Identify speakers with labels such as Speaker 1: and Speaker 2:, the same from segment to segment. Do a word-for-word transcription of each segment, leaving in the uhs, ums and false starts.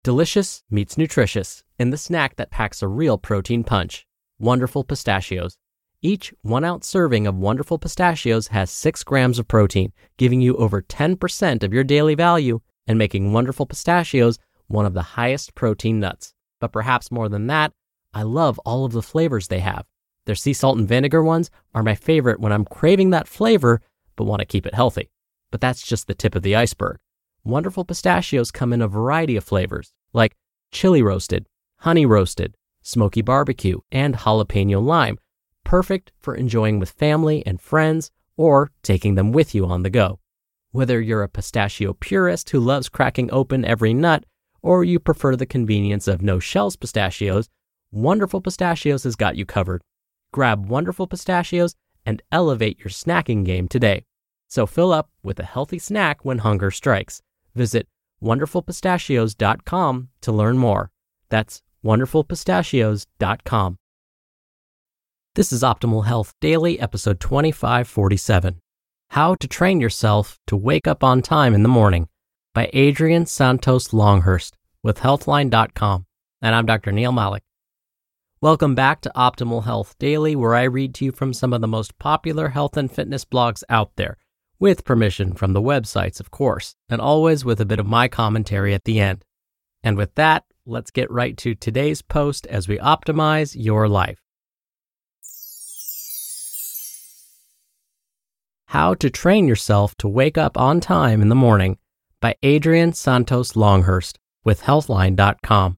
Speaker 1: Delicious meets nutritious in the snack that packs a real protein punch. Wonderful Pistachios. Each one-ounce serving of Wonderful Pistachios has six grams of protein, giving you over ten percent of your daily value and making Wonderful Pistachios one of the highest protein nuts. But perhaps more than that, I love all of the flavors they have. Their sea salt and vinegar ones are my favorite when I'm craving that flavor but want to keep it healthy. But that's just the tip of the iceberg. Wonderful Pistachios come in a variety of flavors, like chili roasted, honey roasted, smoky barbecue, and jalapeno lime, perfect for enjoying with family and friends or taking them with you on the go. Whether you're a pistachio purist who loves cracking open every nut, or you prefer the convenience of no-shells pistachios, Wonderful Pistachios has got you covered. Grab Wonderful Pistachios and elevate your snacking game today. So fill up with a healthy snack when hunger strikes. Visit wonderful pistachios dot com to learn more. That's wonderful pistachios dot com. This is Optimal Health Daily, episode twenty-five forty-seven. How to Train Yourself to Wake Up on Time in the Morning by Adrian Santos Longhurst with healthline dot com. And I'm Doctor Neil Malik. Welcome back to Optimal Health Daily, where I read to you from some of the most popular health and fitness blogs out there, with permission from the websites, of course, and always with a bit of my commentary at the end. And with that, let's get right to today's post as we optimize your life. How to Train Yourself to Wake Up on Time in the Morning by Adrian Santos Longhurst with healthline dot com.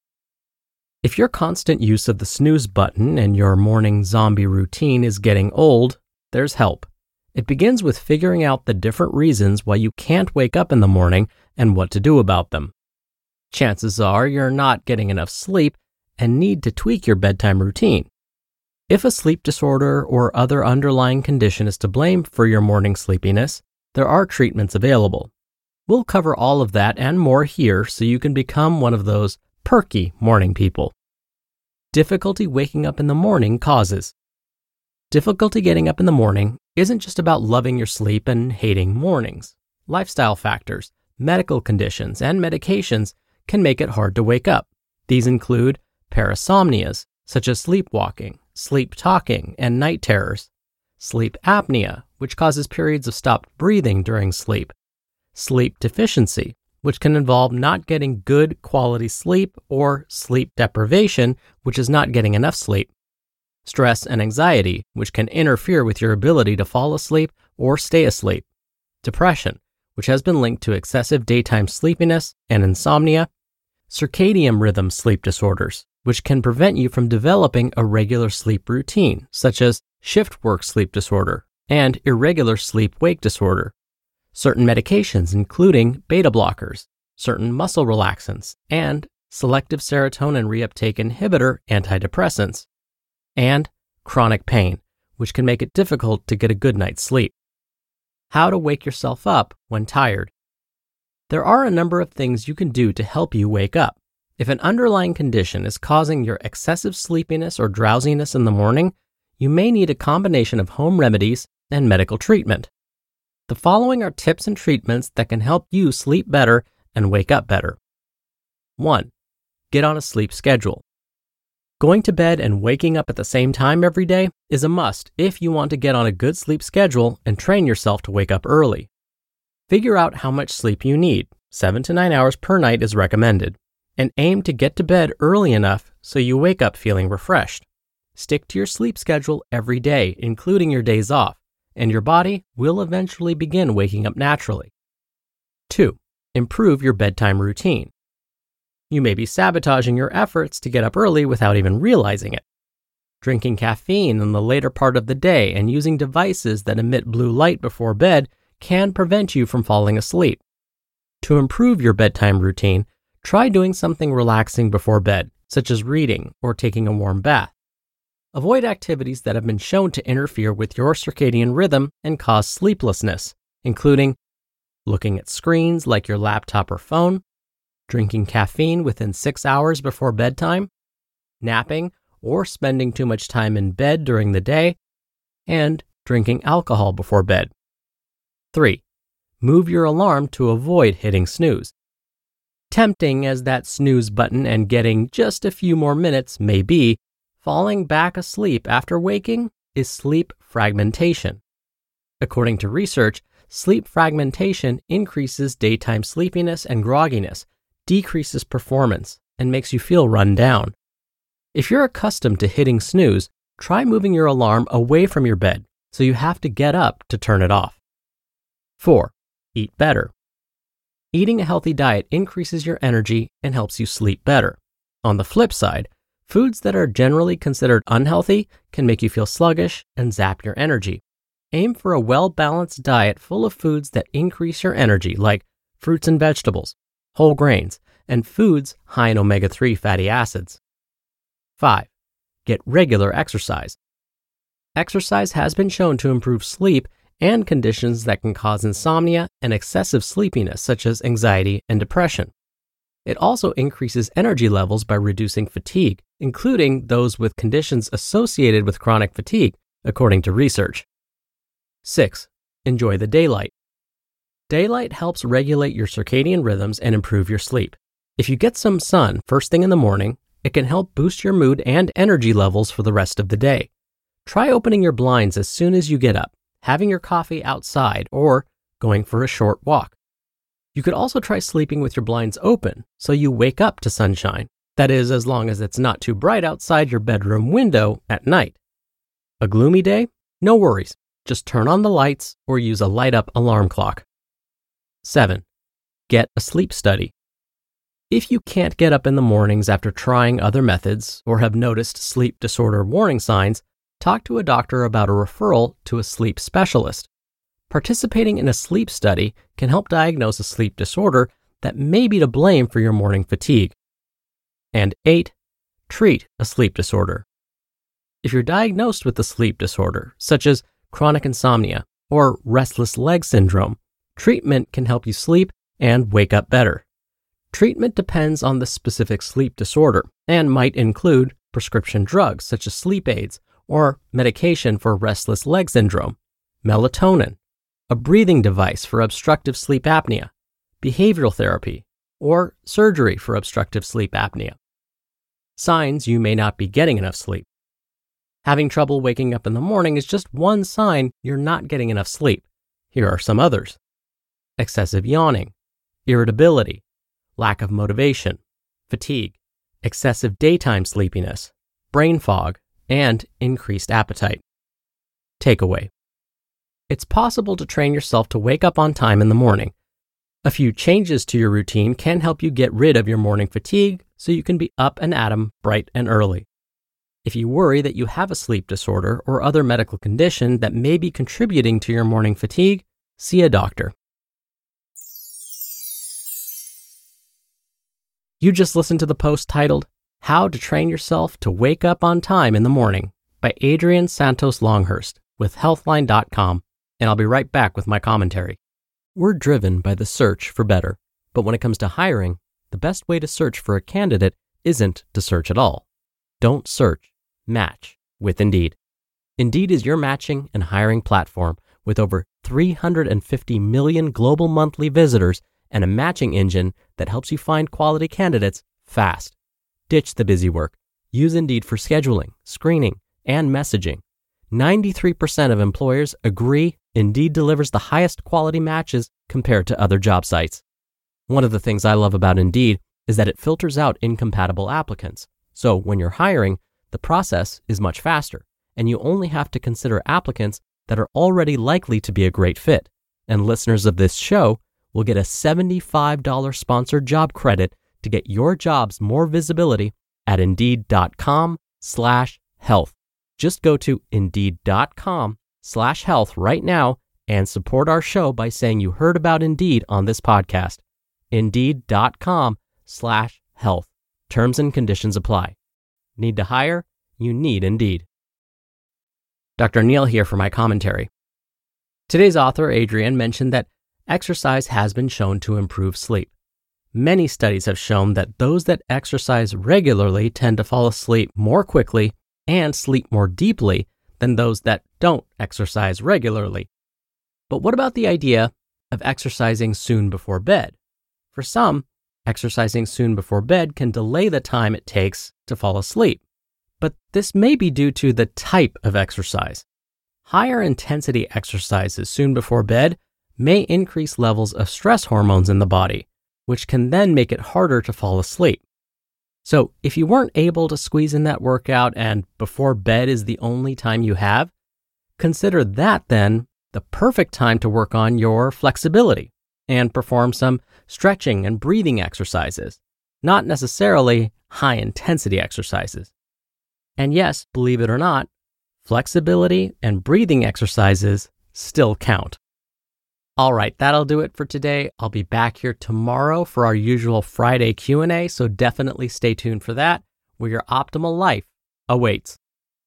Speaker 1: If your constant use of the snooze button and your morning zombie routine is getting old, there's help. It begins with figuring out the different reasons why you can't wake up in the morning and what to do about them. Chances are you're not getting enough sleep and need to tweak your bedtime routine. If a sleep disorder or other underlying condition is to blame for your morning sleepiness, there are treatments available. We'll cover all of that and more here so you can become one of those perky morning people. Difficulty waking up in the morning causes. Difficulty getting up in the morning isn't just about loving your sleep and hating mornings. Lifestyle factors, medical conditions, and medications can make it hard to wake up. These include parasomnias, such as sleepwalking, sleep talking, and night terrors; sleep apnea, which causes periods of stopped breathing during sleep; sleep deficiency, which can involve not getting good quality sleep, or sleep deprivation, which is not getting enough sleep; stress and anxiety, which can interfere with your ability to fall asleep or stay asleep; depression, which has been linked to excessive daytime sleepiness and insomnia; circadian rhythm sleep disorders, which can prevent you from developing a regular sleep routine, such as shift work sleep disorder and irregular sleep-wake disorder; certain medications including beta blockers, certain muscle relaxants, and selective serotonin reuptake inhibitor antidepressants; and chronic pain, which can make it difficult to get a good night's sleep. How to wake yourself up when tired. There are a number of things you can do to help you wake up. If an underlying condition is causing your excessive sleepiness or drowsiness in the morning, you may need a combination of home remedies and medical treatment. The following are tips and treatments that can help you sleep better and wake up better. one. Get on a sleep schedule. Going to bed and waking up at the same time every day is a must if you want to get on a good sleep schedule and train yourself to wake up early. Figure out how much sleep you need. Seven to nine hours per night is recommended. And aim to get to bed early enough so you wake up feeling refreshed. Stick to your sleep schedule every day, including your days off, and your body will eventually begin waking up naturally. two. Improve your bedtime routine. You may be sabotaging your efforts to get up early without even realizing it. Drinking caffeine in the later part of the day and using devices that emit blue light before bed can prevent you from falling asleep. To improve your bedtime routine, try doing something relaxing before bed, such as reading or taking a warm bath. Avoid activities that have been shown to interfere with your circadian rhythm and cause sleeplessness, including looking at screens like your laptop or phone, drinking caffeine within six hours before bedtime, napping or spending too much time in bed during the day, and drinking alcohol before bed. three. Move your alarm to avoid hitting snooze. Tempting as that snooze button and getting just a few more minutes may be, falling back asleep after waking is sleep fragmentation. According to research, sleep fragmentation increases daytime sleepiness and grogginess, decreases performance, and makes you feel run down. If you're accustomed to hitting snooze, try moving your alarm away from your bed so you have to get up to turn it off. four. Eat better. Eating a healthy diet increases your energy and helps you sleep better. On the flip side, foods that are generally considered unhealthy can make you feel sluggish and zap your energy. Aim for a well-balanced diet full of foods that increase your energy, like fruits and vegetables, whole grains, and foods high in omega three fatty acids. five. Get regular exercise. Exercise has been shown to improve sleep and conditions that can cause insomnia and excessive sleepiness, such as anxiety and depression. It also increases energy levels by reducing fatigue, including those with conditions associated with chronic fatigue, according to research. six. Enjoy the daylight. Daylight helps regulate your circadian rhythms and improve your sleep. If you get some sun first thing in the morning, it can help boost your mood and energy levels for the rest of the day. Try opening your blinds as soon as you get up, having your coffee outside, or going for a short walk. You could also try sleeping with your blinds open so you wake up to sunshine. That is, as long as it's not too bright outside your bedroom window at night. A gloomy day? No worries. Just turn on the lights or use a light-up alarm clock. seven. Get a sleep study. If you can't get up in the mornings after trying other methods or have noticed sleep disorder warning signs, talk to a doctor about a referral to a sleep specialist. Participating in a sleep study can help diagnose a sleep disorder that may be to blame for your morning fatigue. And eight. Treat a sleep disorder. If you're diagnosed with a sleep disorder, such as chronic insomnia or restless leg syndrome, treatment can help you sleep and wake up better. Treatment depends on the specific sleep disorder and might include prescription drugs such as sleep aids or medication for restless leg syndrome, melatonin, a breathing device for obstructive sleep apnea, behavioral therapy, or surgery for obstructive sleep apnea. Signs you may not be getting enough sleep. Having trouble waking up in the morning is just one sign you're not getting enough sleep. Here are some others: excessive yawning, irritability, lack of motivation, fatigue, excessive daytime sleepiness, brain fog, and increased appetite. Takeaway: it's possible to train yourself to wake up on time in the morning. A few changes to your routine can help you get rid of your morning fatigue so you can be up and at 'em bright and early. If you worry that you have a sleep disorder or other medical condition that may be contributing to your morning fatigue, see a doctor. You just listened to the post titled, How to Train Yourself to Wake Up on Time in the Morning by Adrian Santos Longhurst with Healthline dot com, and I'll be right back with my commentary. We're driven by the search for better, but when it comes to hiring, the best way to search for a candidate isn't to search at all. Don't search, match with Indeed. Indeed is your matching and hiring platform with over three hundred fifty million global monthly visitors and a matching engine that helps you find quality candidates fast. Ditch the busy work. Use Indeed for scheduling, screening, and messaging. ninety-three percent of employers agree Indeed delivers the highest quality matches compared to other job sites. One of the things I love about Indeed is that it filters out incompatible applicants. So when you're hiring, the process is much faster, and you only have to consider applicants that are already likely to be a great fit. And listeners of this show will get a seventy-five dollars sponsored job credit to get your jobs more visibility at Indeed.com slash health. Just go to Indeed.com slash health right now and support our show by saying you heard about Indeed on this podcast. Indeed.com slash health. Terms and conditions apply. Need to hire? You need Indeed. Doctor Neil here for my commentary. Today's author, Adrian, mentioned that exercise has been shown to improve sleep. Many studies have shown that those that exercise regularly tend to fall asleep more quickly and sleep more deeply than those that don't exercise regularly. But what about the idea of exercising soon before bed? For some, Exercising soon before bed can delay the time it takes to fall asleep, but this may be due to the type of exercise. Higher intensity exercises soon before bed may increase levels of stress hormones in the body, which can then make it harder to fall asleep. So if you weren't able to squeeze in that workout and before bed is the only time you have, consider that then the perfect time to work on your flexibility and perform some stretching and breathing exercises, not necessarily high intensity exercises. And yes, believe it or not, flexibility and breathing exercises still count. All right, that'll do it for today. I'll be back here tomorrow for our usual Friday Q and A, so definitely stay tuned for that, where your optimal life awaits.